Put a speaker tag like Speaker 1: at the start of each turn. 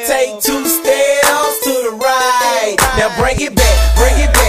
Speaker 1: take 2 steps to the right. Now bring it back, bring it back.